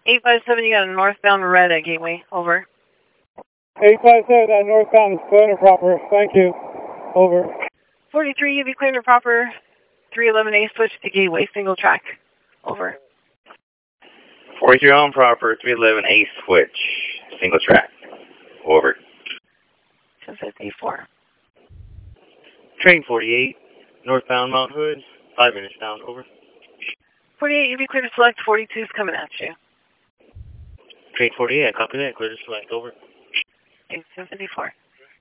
857, you got a northbound red at Gateway. Over. 857, that northbound is clear and proper. Thank you. Over. 43, you be clear and proper. 311A, switch to Gateway, single track. Over. 43 on proper, 311A switch, single track. Over. 1054. Train 48, northbound Mount Hood, 5 minutes down. Over. 48, you be clear to select. 42 is coming at you. Train 48, I copy that. Clear to select. Over. 1054.